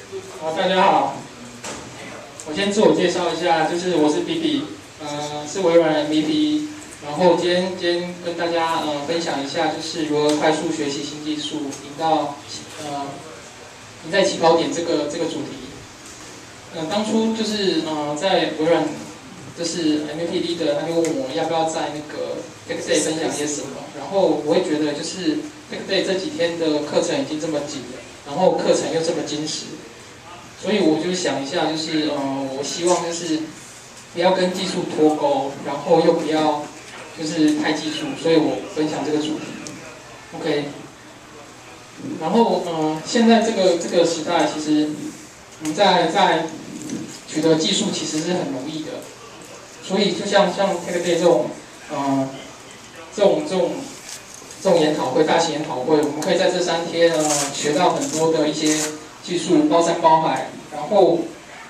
好，大家好，我先自我介绍一下，就是我是 BB，是微软 MVP，然后今天跟大家分享一下，就是如何快速学习新技术，赢在起跑点这个主题。当初就是在微软就是 MVP leader，他就问我要不要在那个 Tech Day 分享些什么，然后我会觉得就是 Tech Day 这几天的课程已经这么紧了，然后课程又这么精实。所以我就想一下，就是我希望就是不要跟技术脱钩，然后又不要就是太技术，所以我分享这个主题。OK， 然后现在这个时代，其实我们在取得技术其实是很容易的，所以就像 Tech Day 这种研讨会、大型研讨会，我们可以在这3天学到很多的一些技术，包山包海，然后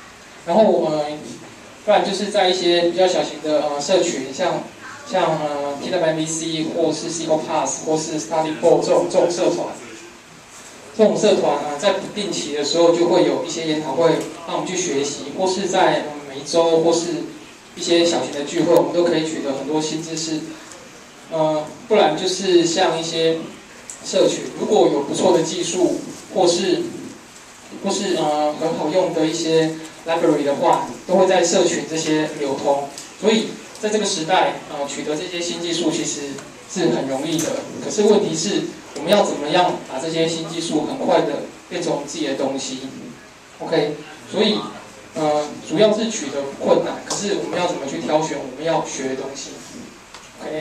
不然就是在一些比较小型的社群，像TWMVC 或是 SQL Pass 或是 StudyPort 这种社团在不定期的时候就会有一些研讨会让我们去学习，或是在每一周或是一些小型的聚会，我们都可以取得很多新知识。不然就是像一些社群，如果有不错的技术，或是很好用的一些 library 的话，都会在社群这些流通。所以在这个时代，取得这些新技术其实是很容易的。可是问题是，我们要怎么样把这些新技术很快的变成我们自己的东西 ？OK， 所以主要是取得困难，可是我们要怎么去挑选我们要学的东西 ？OK，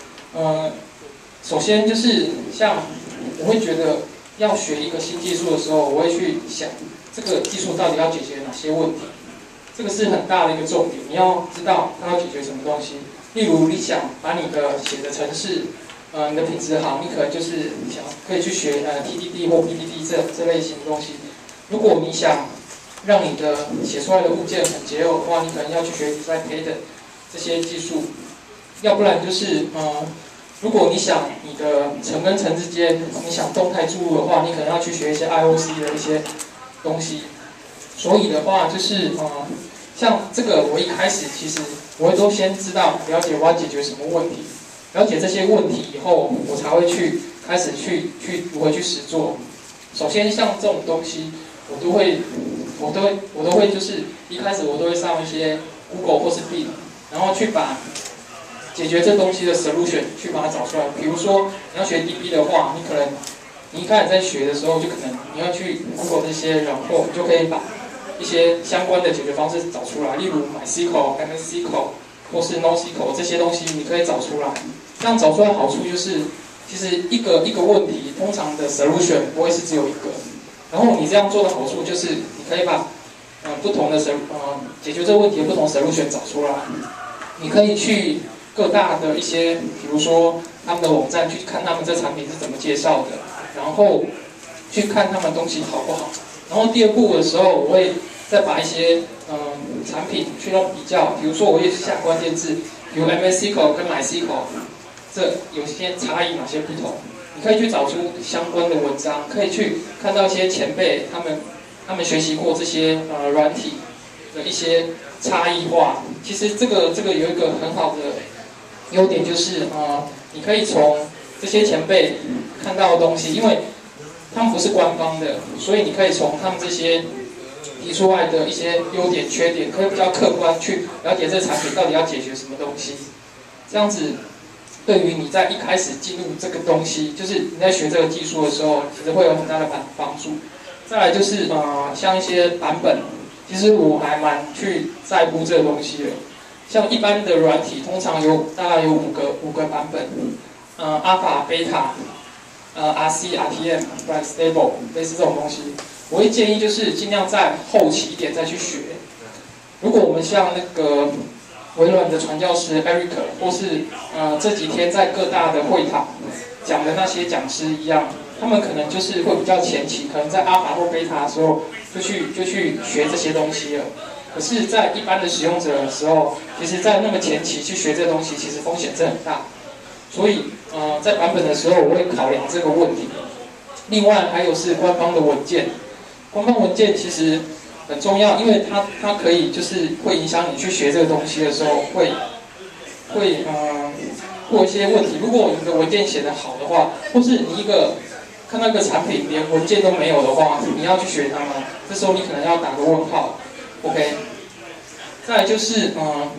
首先就是像我会觉得要学一个新技术的时候，我会去想这个技术到底要解决哪些问题，这个是很大的一个重点。你要知道它要解决什么东西。例如，你想把你的写的程式，你的品质好，你可能就是可以去学TDD 或 PDD 这类型的东西。如果你想让你的写出来的物件很节偶的话，你可能要去学 Design Pattern 这些技术。要不然就是如果你想你的层跟层之间，你想动态注入的话，你可能要去学一些 IOC 的一些东西。所以的话，就是像这个，我一开始其实我会都先知道了解我要解决什么问题，了解这些问题以后，我才会开始去如何去实做。首先像这种东西，我都会就是一开始我都会上一些 Google 或是 Bing， 然后去把解决这东西的 solution 去把它找出来。比如说你要学 DB 的话，你一开始在学的时候，就可能你要去 Google 这些，然后你就可以把一些相关的解决方式找出来，例如 MySQL、MSSQL 或是 NoSQL 这些东西，你可以找出来。这样找出来的好处就是，其实一个问题，通常的 solution 不会是只有一个。然后你这样做的好处就是，你可以把不同的解决这个问题的不同 solution 找出来。你可以去各大的一些，比如说他们的网站去看他们这产品是怎么介绍的，然后去看他们东西好不好。然后第二步的时候，我会再把一些产品去做比较，比如说我会下关键字，比如 MSSQL 跟 MySQL 这有些差异，哪些不同。你可以去找出相关的文章，可以去看到一些前辈他们学习过这些软体的一些差异化。其实这个有一个很好的优点就是你可以从这些前辈看到的东西，因为他们不是官方的，所以你可以从他们这些提出来的一些优点、缺点，可以比较客观去了解这产品到底要解决什么东西。这样子，对于你在一开始进入这个东西，就是你在学这个技术的时候，其实会有很大的帮助。再来就是像一些版本，其实我还蛮去在乎这个东西的。像一般的软体，通常大概有五个版本，Alpha、Beta、RC、RTM、Stable 类似这种东西。我会建议就是尽量在后期一点再去学。如果我们像那个微软的传教士 Eric， 或是这几天在各大的会堂讲的那些讲师一样，他们可能就是会比较前期，可能在 Alpha 或 Beta 的时候就去学这些东西了。可是，在一般的使用者的时候，其实在那么前期去学这东西，其实风险是很大。所以，在版本的时候，我会考量这个问题。另外，还有是官方的文件， 官方文件其实很重要，因为它可以就是会影响你去学这个东西的时候会过一些问题。如果你的文件写得好的话，或是你看到一个产品连文件都没有的话，你要去学它吗？这时候你可能要打个问号。OK， 再来就是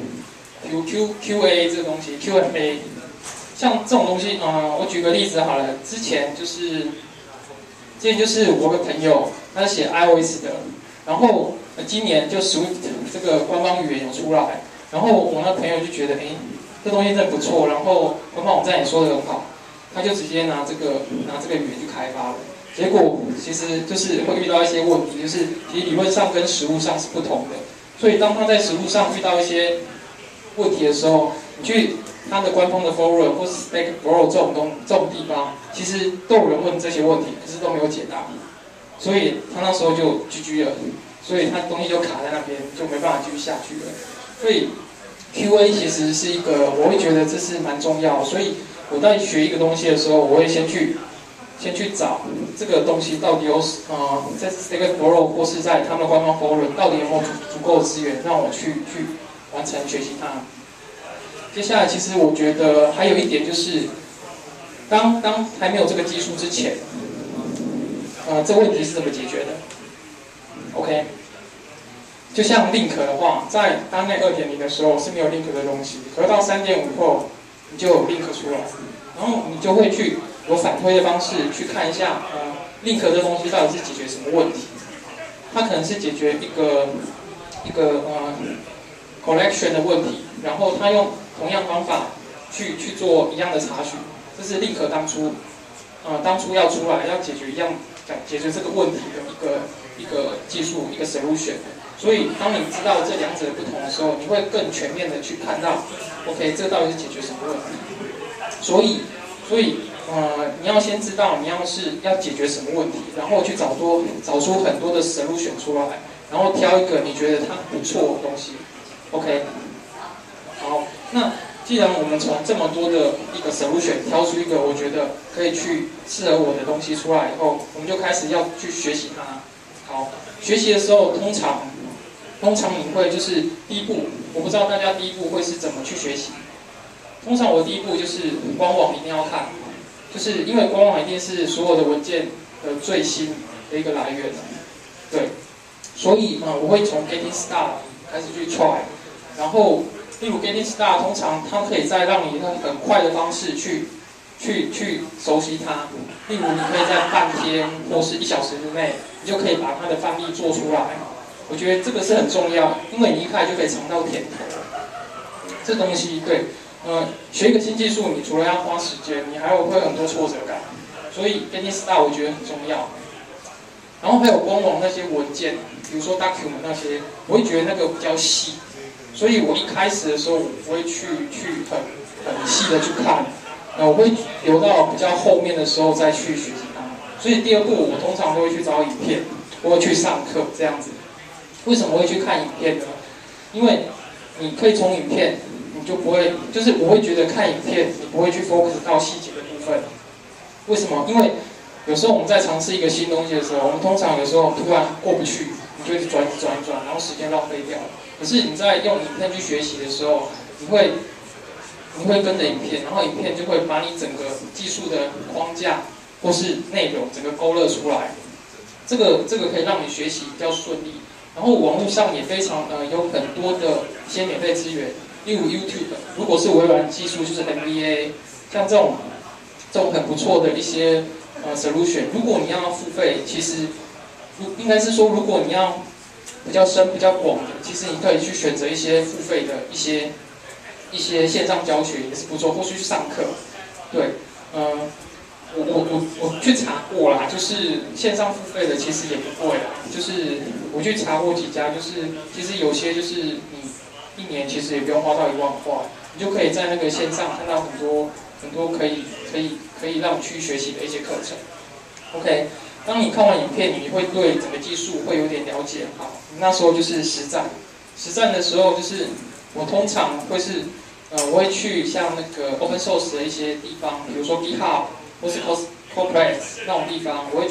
QA 这个东西 QFA， 像这种东西我举个例子好了，之前就是我有个朋友，他是写 iOS 的，然后今年就 Swift 这个官方语言有出来，然后我那朋友就觉得，这东西真的不错，然后官方网站也说得很好，他就直接拿这个语言去开发了。结果其实就是会遇到一些问题，就是其实理论上跟实务上是不同的，所以当他在实务上遇到一些问题的时候，你去他的官方的 forum 或是 Stack Bro 这种地方，其实都有人问这些问题，可是都没有解答，所以他那时候就 GG 了，所以他东西就卡在那边，就没办法继续下去了。所以 QA 其实是一个，我会觉得这是蛮重要，所以我在学一个东西的时候，我会先去找这个东西到底有在 Stack Bro 或是在他们官方 forum 到底有没有足够的资源让我去完成学习它。接下来，其实我觉得还有一点就是，当还没有这个技术之前，这问题是怎么解决的 ？OK， 就像 Link 的话，在.NET 2.0的时候是没有 Link 的东西，可是到3.5后，你就有 Link 出来，然后你就会去有反推的方式去看一下，Link 这东西到底是解决什么问题？它可能是解决一个collection 的问题，然后它用同样方法去做一样的查询，这是Link当初要出来要解决这个问题的一个技术一个 solution。所以当你知道这两者不同的时候，你会更全面的去看到 ，OK， 这个到底是解决什么问题？所以你要先知道你要解决什么问题，然后去找出很多的 solution 出来，然后挑一个你觉得它不错的东西 ，OK。好，那既然我们从这么多的一个 solution 挑出一个我觉得可以去适合我的东西出来以后，我们就开始要去学习它。好，学习的时候通常你会就是第一步，我不知道大家第一步会是怎么去学习。通常我第一步就是官网一定要看，就是因为官网一定是所有的文件的最新的一个来源，对，所以我会从 Getting Start 开始去 try， 然后例如 Getting Start 通常它可以在让你用很快的方式去熟悉它，例如你可以在半天或是1小时之内，你就可以把它的范例做出来。我觉得这个是很重要，因为你一开始就可以尝到甜头。这东西对。学一个新技术，你除了要花时间，你还会很多挫折感，所以 Getting Start 我觉得很重要。然后还有官网那些文件，比如说 document 那些，我会觉得那个比较细，所以我一开始的时候我不会去很细的去看，我会留到比较后面的时候再去学习它。所以第二步我通常都会去找影片，我会去上课这样子。为什么会去看影片呢？因为你可以从影片。你就不会，就是我会觉得看影片，你不会去 focus 到细节的部分。为什么？因为有时候我们在尝试一个新东西的时候，我们通常有时候突然过不去，你就一直转，然后时间浪费掉了。可是你在用影片去学习的时候，你会跟着影片，然后影片就会把你整个技术的框架或是内容整个勾勒出来。这个可以让你学习比较顺利。然后网络上也非常有很多的一些免费资源。例如 YouTube， 如果是微软技术，就是 MBA， 像这种很不错的一些solution， 如果你要付费，其实应该是说，如果你要比较深、比较广的，其实你可以去选择一些付费的一些线上教学也是不错，或是去上课。对，我去查过啦，就是线上付费的其实也不贵啦，就是我去查过几家，就是其实有些就是你。1年其实也不用花到1万块，你就可以在那个线上看到很多可以让你去学习的一些课程。OK， 当你看完影片，你会对整个技术会有点了解。好，那时候就是实战。实战的时候，就是我通常会是我会去像那个 open source 的一些地方，比如说 GitHub 或是 Codeplex 那种地方，我会去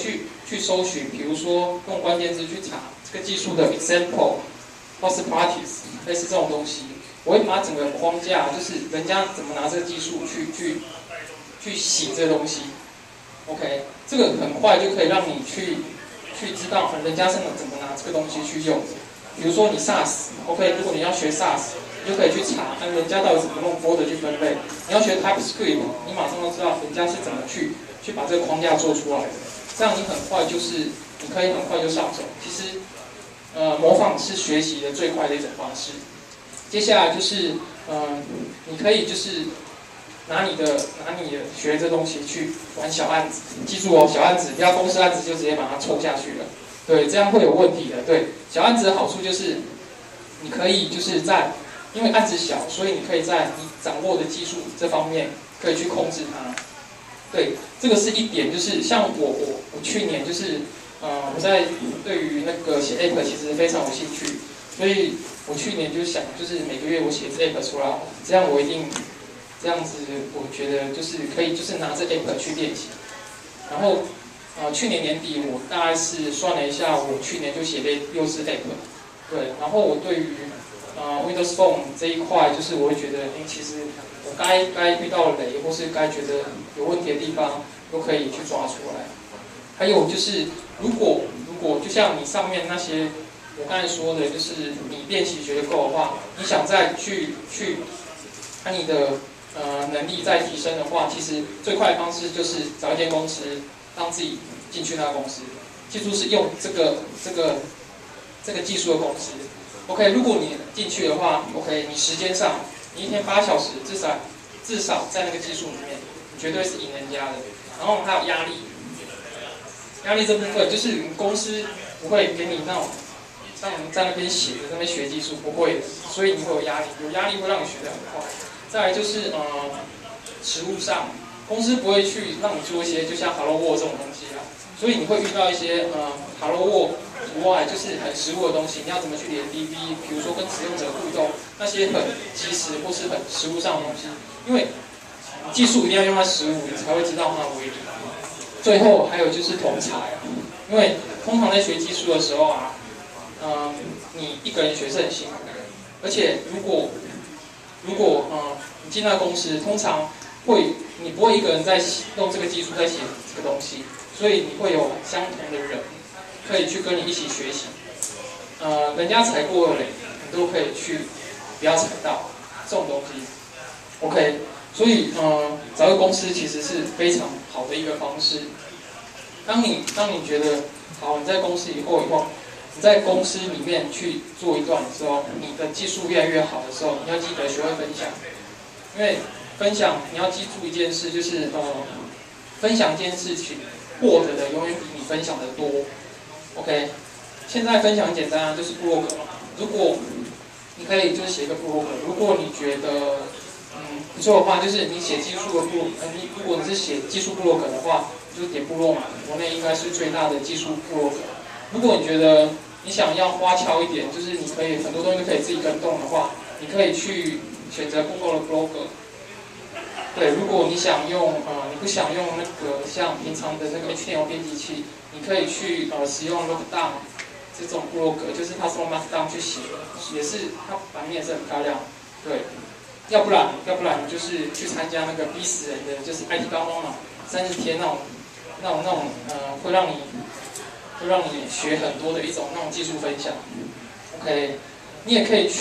去搜寻，比如说用关键字去查这个技术的 example 或是 practice， 类似这种东西，我会把整个框架，就是人家怎么拿这个技术去写这个东西 ，OK， 这个很快就可以让你去知道人家是怎么拿这个东西去用。比如说你 SaaS，OK， 如果你要学 SaaS， 你就可以去查，人家到底怎么用 folder 去分类。你要学 TypeScript， 你马上都知道人家是怎么去把这个框架做出来的。这样你很快你可以很快就上手。其实，模仿是学习的最快的一种方式。接下来就是，你可以就是拿你的学这东西去玩小案子，记住哦，小案子不要公司案子就直接把它抽下去了，对，这样会有问题的。对，小案子的好处就是，你可以就是因为案子小，所以你可以在你掌握的技术这方面可以去控制它。对，这个是一点，就是像我去年就是，我在对于那个写 app 其实非常有兴趣，所以我去年就想，就是每个月我写一次 app 出来，这样我一定。这样子，我觉得就是可以，就是拿着 app 去练习。然后，去年年底我大概是算了一下，我去年就写了6支 app。对，然后我对于Windows Phone 这一块，就是我会觉得，其实我该遇到雷，或是该觉得有问题的地方，都可以去抓出来。还有就是，如果就像你上面那些我刚才说的，就是你练习学得够的话，你想再去把你的能力再提升的话，其实最快的方式就是找一间公司，让自己进去那个公司。记住是用这个技术的公司。OK， 如果你进去的话 ，OK， 你时间上，你一天8小时，至少在那个技术里面，你绝对是赢人家的。然后还有压力这部分，就是你公司不会给你那种让你在那边写的那边学技术，不会的，所以你会有压力会让你学得很快。再来就是实务上，公司不会去让你做一些就像 Hello World 这种东西啊，所以你会遇到一些Hello World 以外就是很实务的东西，你要怎么去连 DB， 比如说跟使用者互动，那些很及时或是很实务上的东西，因为技术一定要用在实务，你才会知道它的威力。最后还有就是同才啊，因为通常在学技术的时候啊，你一个人学是很辛苦的，而且如果你进那个公司，通常你不会一个人在用这个技术在写这个东西，所以你会有相同的人可以去跟你一起学习。人家踩过的雷，你都可以去不要踩到这种东西。OK， 所以找个公司其实是非常好的一个方式。当你觉得好，你在公司以后，你在公司里面去做一段的时候，你的技术越来越好的时候，你要记得学会分享。因为分享你要记住一件事，就是分享一件事情获得的永远比你分享的多。OK， 现在分享很简单啊，就是部落格嘛。如果你可以就是写一个部落格，如果你觉得不错的话，就是你写技术的如果你是写技术部落格的话，就是点部落嘛，国内应该是最大的技术部落格。如果你觉得你想要花俏一点，就是你可以很多东西都可以自己跟动的话，你可以去选择 Google 的 Blogger。对，如果你想用你不想用那个像平常的那个 HTML 编辑器，你可以去使用 Lockdown 这种部落格，就是它是用 Markdown 去写的，也是它版面也是很漂亮。对，要不然你就是去参加那个逼死人的，就是 IT 高中嘛，30天那种会让你学很多的一种那种技术分享。OK， 你也可以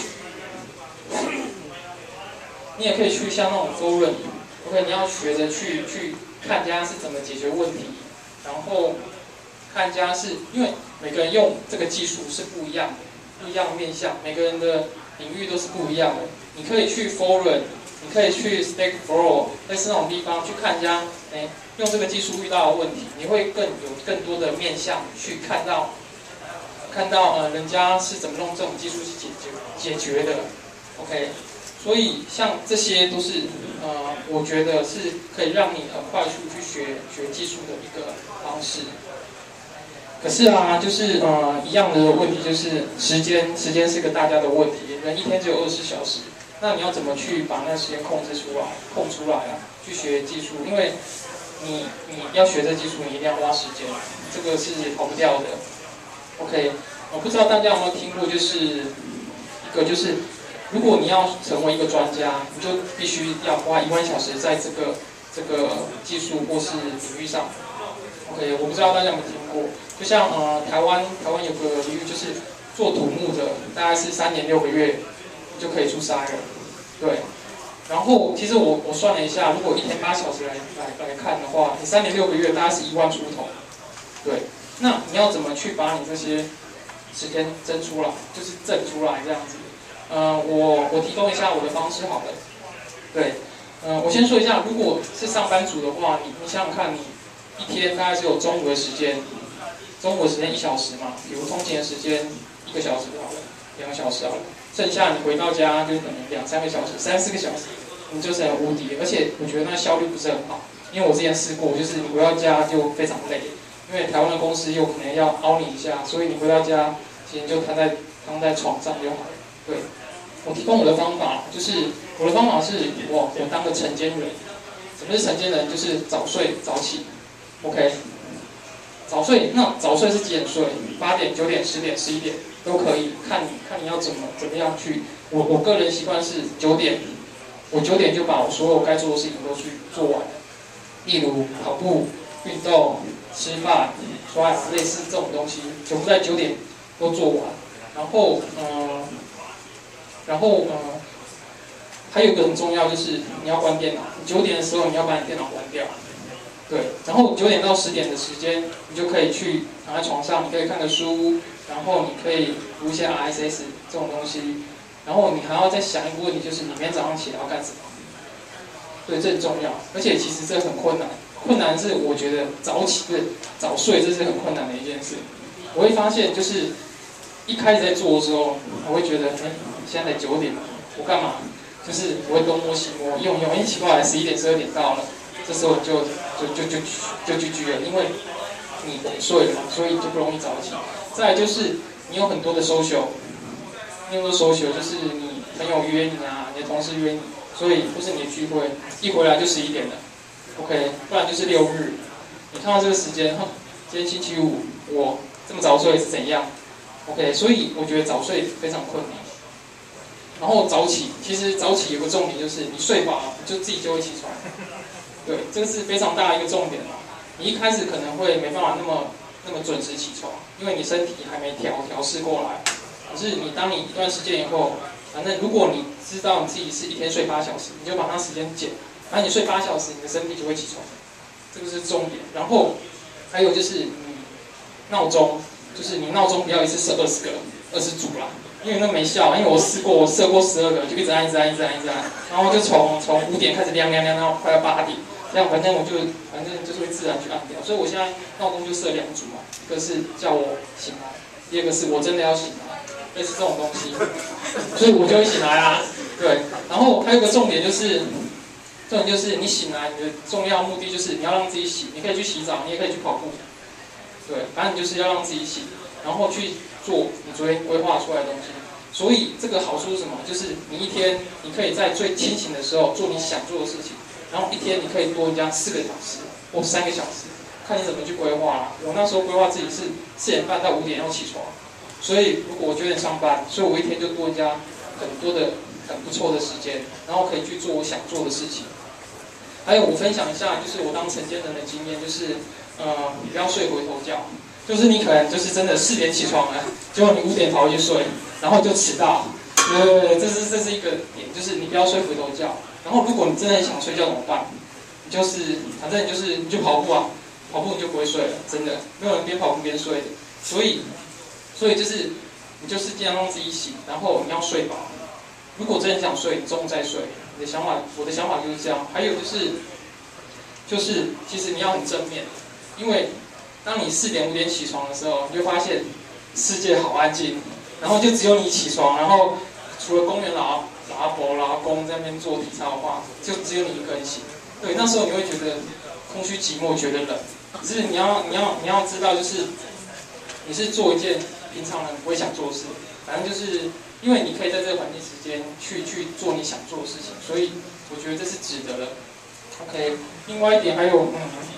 去像那种 forum。OK， 你要学着去看人家是怎么解决问题，然后看人家是因为每个人用这个技术是不一样的面向，每个人的领域都是不一样的。你可以去 forum， 你可以去 Stack Overflow 类似那种地方去看人家用这个技术遇到的问题，你会有更多的面向去看到人家是怎么用这种技术去解决的。OK。所以像这些都是我觉得是可以让你很快速去学技术的一个方式。可是啊，就是一样的问题，就是时间是个大家的问题。人一天只有24小时，那你要怎么去把那个时间空出来啊？去学技术，因为你要学这技术，你一定要花时间，这个是跑不掉的。OK， 我不知道大家有没有听过，就是一个就是，如果你要成为一个专家，你就必须要花1万小时在这个技术或是领域上。OK， 我不知道大家有没有听过，就像台湾有个领域就是做土木的，大概是3年6个月就可以出差了，对。然后其实我算了一下，如果1天8小时来看的话，你3年6个月大概是1万出头，对。那你要怎么去把你这些时间挣出来，就是挣出来这样子？我提供一下我的方式好了，对。我先说一下，如果是上班族的话，你想想看，你一天大概只有中午的时间，中午的时间1小时嘛，比如通勤的时间1个小时好了，2个小时好了，剩下你回到家就可能2、3个小时、3、4个小时，你就是很无敌。而且我觉得那效率不是很好，因为我之前试过，就是你回到家就非常累，因为台湾的公司有可能要凹你一下，所以你回到家其实就躺在床上就好了。对，我提供我的方法，就是我的方法是我当个晨间人。什么是晨间人？就是早睡早起。OK， 早睡，那早睡是几点睡？8点、9点、10点、11点都可以，看你要怎么样去。我个人习惯是9点，我9点就把我所有该做的事情都去做完了，例如跑步、运动、吃饭、刷牙，类似这种东西，全部在9点都做完。然后还有一个很重要就是你要关电脑。9点的时候你要把你电脑关掉。对，然后9点到10点的时间，你就可以去躺在床上，你可以看个书，然后你可以读一些 RSS 这种东西，然后你还要再想一个问题，就是你明天早上起来要干什么？对，这很重要，而且其实这很困难。困难是我觉得早睡，这是很困难的一件事。我会发现，就是一开始在做的时候，我会觉得，现在才9点，我干嘛？就是我会东摸西摸，用，奇怪，11点、12点到了。这时候就GG了，因为你睡了嘛，所以就不容易早起。再来就是你有很多的 social， 就是你朋友约你啊，你的同事约你，所以或是你的聚会，一回来就11点了 ，OK， 不然就是6日，你看到这个时间，今天星期五，我这么早睡是怎样 ？OK， 所以我觉得早睡非常困难。然后早起，其实早起有个重点就是你睡饱了，就自己就会起床。对，这个是非常大的一个重点嘛。你一开始可能会没办法那么准时起床，因为你身体还没调试过来。可是当你一段时间以后，反正如果你知道你自己是一天睡8小时，你就把那时间减，反正你睡8小时，你的身体就会起床。这个是重点。然后还有就是闹钟，就是你闹钟不要一次设20个，20组啦。因为那没效，因为我试过，我设过12个，就一直按，然后就从5点开始亮，到快要8点，这样反正就是会自然去按掉。所以我现在闹钟就设2组嘛，一个是叫我醒来，第二个是我真的要醒来，类似这种东西，所以我就会醒来啦。对，然后还有一个重点就是你醒来，你的重要目的就是你要让自己醒，你可以去洗澡，你也可以去跑步，对，反正你就是要让自己醒，然后去做你昨天规划出来的东西。所以这个好处是什么？就是你一天你可以在最清醒的时候做你想做的事情，然后一天你可以多人家4个小时或3个小时，看你怎么去规划啦。我那时候规划自己是4点半到5点要起床，所以如果我9点上班，所以我一天就多人家很不错的时间，然后可以去做我想做的事情。还有我分享一下，就是我当晨间人的经验，就是你不要睡回头觉。就是你可能就是真的4点起床了，结果你5点跑回去睡，然后就迟到。对，这是一个点，就是你不要睡回头觉。然后如果你真的很想睡觉怎么办？你就是反正你就跑步啊，跑步你就不会睡了，真的没有人边跑步边睡的。所以就是你就是尽量让自己醒，然后你要睡饱。如果真的很想睡，你中午再睡。我的想法就是这样。还有就是其实你要很正面，因为当你4点5点起床的时候，你就发现世界好安静，然后就只有你起床，然后除了公园老阿伯、老阿公在那边做体操的话，就只有你一个人醒。对，那时候你会觉得空虚寂寞，觉得冷。可是你要知道，就是你是做一件平常人不会想做的事，反正就是因为你可以在这个环境时间去做你想做的事情，所以我觉得这是值得的。OK， 另外一点还有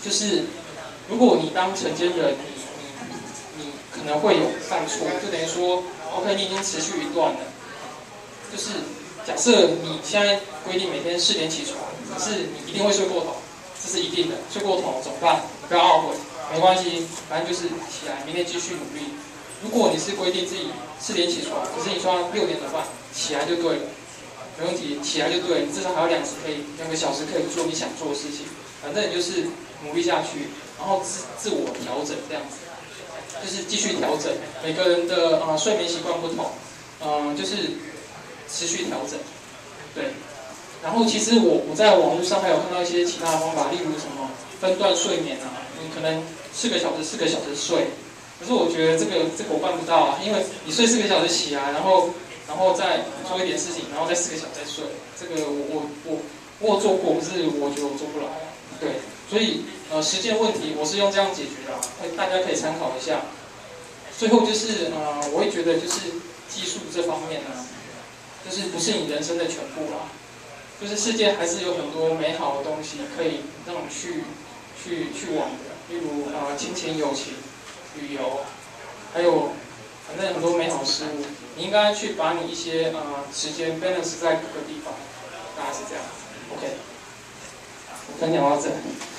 就是如果你当承接人，你可能会有犯错，就等于说 ，OK， 你已经持续一段了，就是假设你现在规定每天4点起床，可是你一定会睡过头，这是一定的，睡过头怎么办？不要懊悔，没关系，反正就是起来，明天继续努力。如果你是规定自己4点起床，可是你说6点的半起来就对了，没问题，起来就对了，你至少还有2个小时可以做你想做的事情。反正你就是努力下去，然后自我调整这样子，就是继续调整。每个人的睡眠习惯不同，就是持续调整，对。然后其实我在网络上还有看到一些其他的方法，例如什么分段睡眠啊，你可能4个小时睡。可是我觉得这个我办不到啊，因为你睡4个小时起来，然后再做一点事情，然后再4个小时再睡，这个我有做过，可是我觉得我做不来啊。对，所以时间问题我是用这样解决的，大家可以参考一下。最后就是我会觉得就是技术这方面呢，就是不是你人生的全部啦，就是世界还是有很多美好的东西可以让你去玩的，例如亲情、友情、旅游，还有反正很多美好事物，你应该去把你一些时间 balance 在各个地方，大概是这样。OK， 我分享到这。